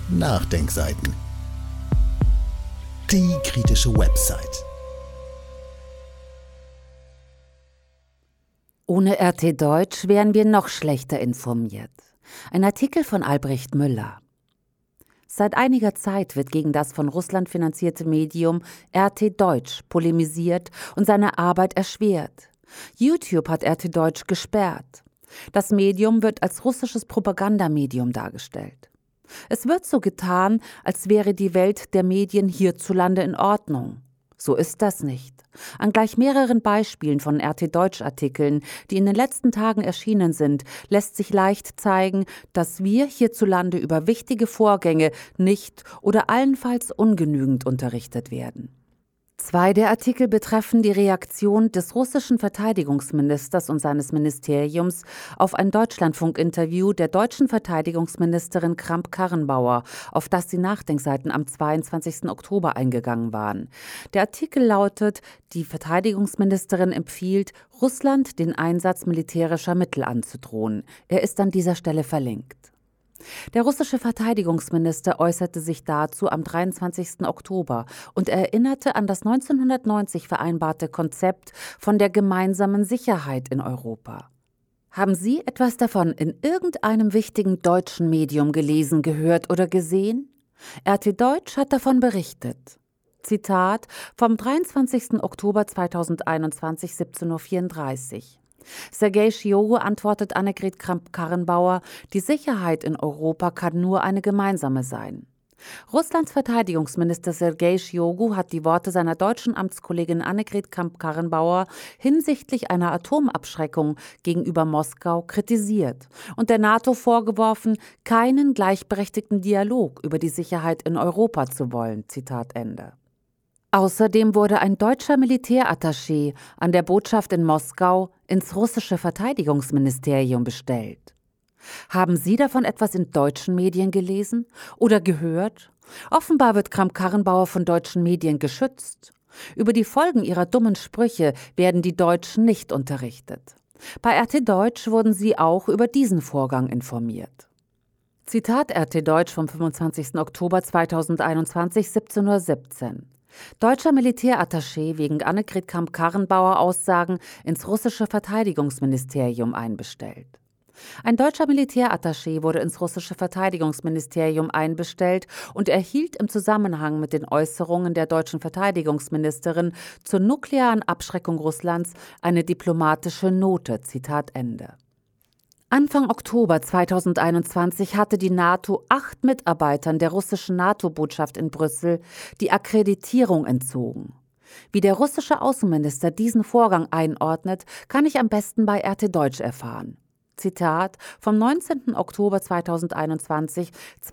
Nachdenkseiten. Die kritische Website. Ohne RT Deutsch wären wir noch schlechter informiert. Ein Artikel von Albrecht Müller. Seit einiger Zeit wird gegen das von Russland finanzierte Medium RT Deutsch polemisiert und seine Arbeit erschwert. YouTube hat RT Deutsch gesperrt. Das Medium wird als russisches Propagandamedium dargestellt. Es wird so getan, als wäre die Welt der Medien hierzulande in Ordnung. So ist das nicht. An gleich mehreren Beispielen von RT Deutsch-Artikeln, die in den letzten Tagen erschienen sind, lässt sich leicht zeigen, dass wir hierzulande über wichtige Vorgänge nicht oder allenfalls ungenügend unterrichtet werden. 2 der Artikel betreffen die Reaktion des russischen Verteidigungsministers und seines Ministeriums auf ein Deutschlandfunk-Interview der deutschen Verteidigungsministerin Kramp-Karrenbauer, auf das die Nachdenkseiten am 22. Oktober eingegangen waren. Der Artikel lautet: Die Verteidigungsministerin empfiehlt, Russland den Einsatz militärischer Mittel anzudrohen. Er ist an dieser Stelle verlinkt. Der russische Verteidigungsminister äußerte sich dazu am 23. Oktober und erinnerte an das 1990 vereinbarte Konzept von der gemeinsamen Sicherheit in Europa. Haben Sie etwas davon in irgendeinem wichtigen deutschen Medium gelesen, gehört oder gesehen? RT Deutsch hat davon berichtet. Zitat vom 23. Oktober 2021, 17:34 Uhr. Sergei Shoigu antwortet Annegret Kramp-Karrenbauer, die Sicherheit in Europa kann nur eine gemeinsame sein. Russlands Verteidigungsminister Sergei Shoigu hat die Worte seiner deutschen Amtskollegin Annegret Kramp-Karrenbauer hinsichtlich einer Atomabschreckung gegenüber Moskau kritisiert und der NATO vorgeworfen, keinen gleichberechtigten Dialog über die Sicherheit in Europa zu wollen. Zitat Ende. Außerdem wurde ein deutscher Militärattaché an der Botschaft in Moskau ins russische Verteidigungsministerium bestellt. Haben Sie davon etwas in deutschen Medien gelesen oder gehört? Offenbar wird Kramp-Karrenbauer von deutschen Medien geschützt. Über die Folgen ihrer dummen Sprüche werden die Deutschen nicht unterrichtet. Bei RT Deutsch wurden sie auch über diesen Vorgang informiert. Zitat RT Deutsch vom 25. Oktober 2021, 17:17 Uhr. Deutscher Militärattaché wegen Annegret Kramp-Karrenbauer Aussagen ins russische Verteidigungsministerium einbestellt. Ein deutscher Militärattaché wurde ins russische Verteidigungsministerium einbestellt und erhielt im Zusammenhang mit den Äußerungen der deutschen Verteidigungsministerin zur nuklearen Abschreckung Russlands eine diplomatische Note. Zitat Ende. Anfang Oktober 2021 hatte die NATO 8 Mitarbeitern der russischen NATO-Botschaft in Brüssel die Akkreditierung entzogen. Wie der russische Außenminister diesen Vorgang einordnet, kann ich am besten bei RT Deutsch erfahren. Zitat vom 19. Oktober 2021,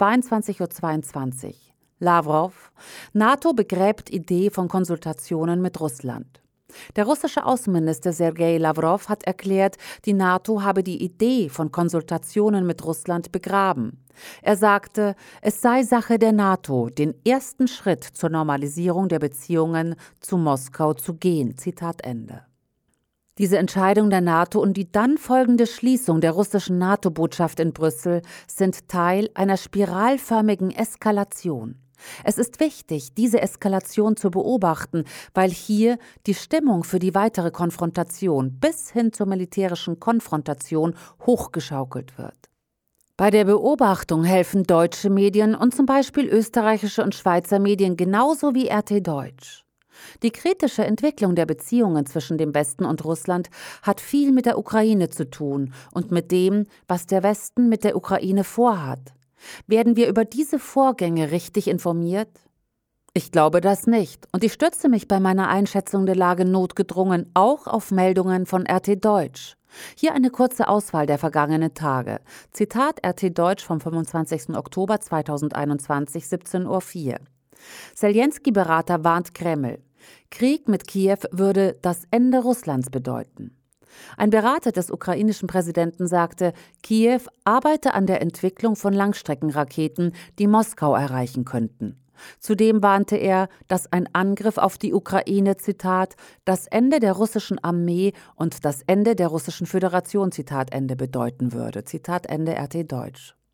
22:22 Uhr. Lavrov: NATO begräbt Idee von Konsultationen mit Russland. Der russische Außenminister Sergei Lavrov hat erklärt, die NATO habe die Idee von Konsultationen mit Russland begraben. Er sagte, es sei Sache der NATO, den ersten Schritt zur Normalisierung der Beziehungen zu Moskau zu gehen. Zitat Ende. Diese Entscheidung der NATO und die dann folgende Schließung der russischen NATO-Botschaft in Brüssel sind Teil einer spiralförmigen Eskalation. Es ist wichtig, diese Eskalation zu beobachten, weil hier die Stimmung für die weitere Konfrontation bis hin zur militärischen Konfrontation hochgeschaukelt wird. Bei der Beobachtung helfen deutsche Medien und zum Beispiel österreichische und Schweizer Medien genauso wie RT Deutsch. Die kritische Entwicklung der Beziehungen zwischen dem Westen und Russland hat viel mit der Ukraine zu tun und mit dem, was der Westen mit der Ukraine vorhat. Werden wir über diese Vorgänge richtig informiert? Ich glaube das nicht und ich stütze mich bei meiner Einschätzung der Lage notgedrungen auch auf Meldungen von RT Deutsch. Hier eine kurze Auswahl der vergangenen Tage. Zitat RT Deutsch vom 25. Oktober 2021, 17:04 Uhr. Zelensky-Berater warnt Kreml. Krieg mit Kiew würde das Ende Russlands bedeuten. Ein Berater des ukrainischen Präsidenten sagte, Kiew arbeite an der Entwicklung von Langstreckenraketen, die Moskau erreichen könnten. Zudem warnte er, dass ein Angriff auf die Ukraine, Zitat, das Ende der russischen Armee und das Ende der russischen Föderation, Zitat Ende, bedeuten würde. Zitat Ende RT Deutsch.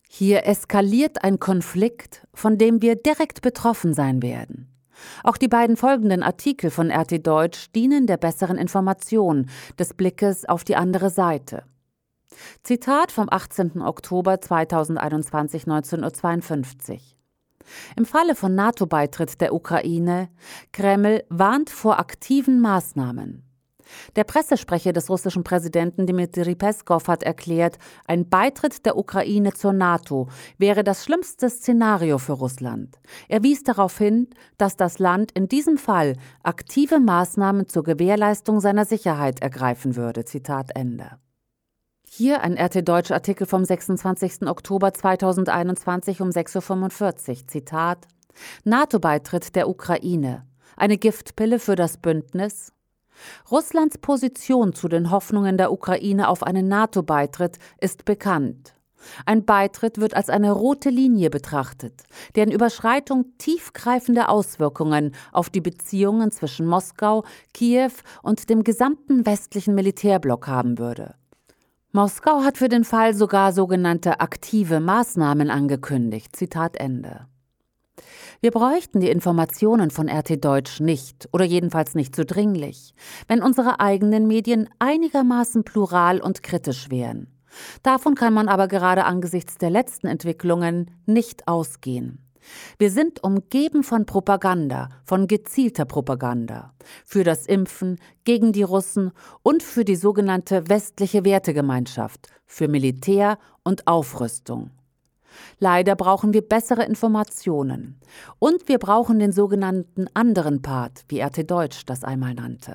Hier eskaliert ein Konflikt, von dem wir direkt betroffen sein werden. Auch die beiden folgenden Artikel von RT Deutsch dienen der besseren Information, des Blickes auf die andere Seite. Zitat vom 18. Oktober 2021, 19:52 Uhr. Im Falle von NATO-Beitritt der Ukraine, Kreml warnt vor aktiven Maßnahmen. Der Pressesprecher des russischen Präsidenten Dmitri Peskow hat erklärt, ein Beitritt der Ukraine zur NATO wäre das schlimmste Szenario für Russland. Er wies darauf hin, dass das Land in diesem Fall aktive Maßnahmen zur Gewährleistung seiner Sicherheit ergreifen würde. Zitat Ende. Hier ein RT Deutsch Artikel vom 26. Oktober 2021 um 6:45 Uhr. Zitat: NATO-Beitritt der Ukraine. Eine Giftpille für das Bündnis? Russlands Position zu den Hoffnungen der Ukraine auf einen NATO-Beitritt ist bekannt. Ein Beitritt wird als eine rote Linie betrachtet, deren Überschreitung tiefgreifende Auswirkungen auf die Beziehungen zwischen Moskau, Kiew und dem gesamten westlichen Militärblock haben würde. Moskau hat für den Fall sogar sogenannte aktive Maßnahmen angekündigt. Zitat Ende. Wir bräuchten die Informationen von RT Deutsch nicht, oder jedenfalls nicht so dringlich, wenn unsere eigenen Medien einigermaßen plural und kritisch wären. Davon kann man aber gerade angesichts der letzten Entwicklungen nicht ausgehen. Wir sind umgeben von Propaganda, von gezielter Propaganda. Für das Impfen, gegen die Russen und für die sogenannte westliche Wertegemeinschaft, für Militär und Aufrüstung. Leider brauchen wir bessere Informationen. Und wir brauchen den sogenannten anderen Part, wie RT Deutsch das einmal nannte.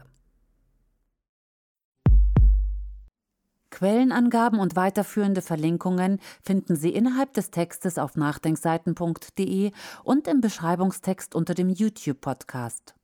Quellenangaben und weiterführende Verlinkungen finden Sie innerhalb des Textes auf nachdenkseiten.de und im Beschreibungstext unter dem YouTube-Podcast.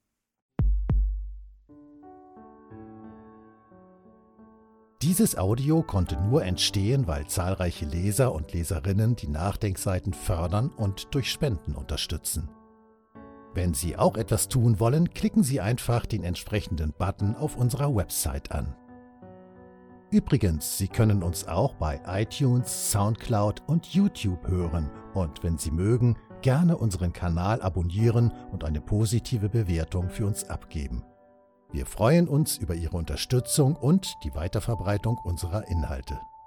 Dieses Audio konnte nur entstehen, weil zahlreiche Leser und Leserinnen die Nachdenkseiten fördern und durch Spenden unterstützen. Wenn Sie auch etwas tun wollen, klicken Sie einfach den entsprechenden Button auf unserer Website an. Übrigens, Sie können uns auch bei iTunes, Soundcloud und YouTube hören und wenn Sie mögen, gerne unseren Kanal abonnieren und eine positive Bewertung für uns abgeben. Wir freuen uns über Ihre Unterstützung und die Weiterverbreitung unserer Inhalte.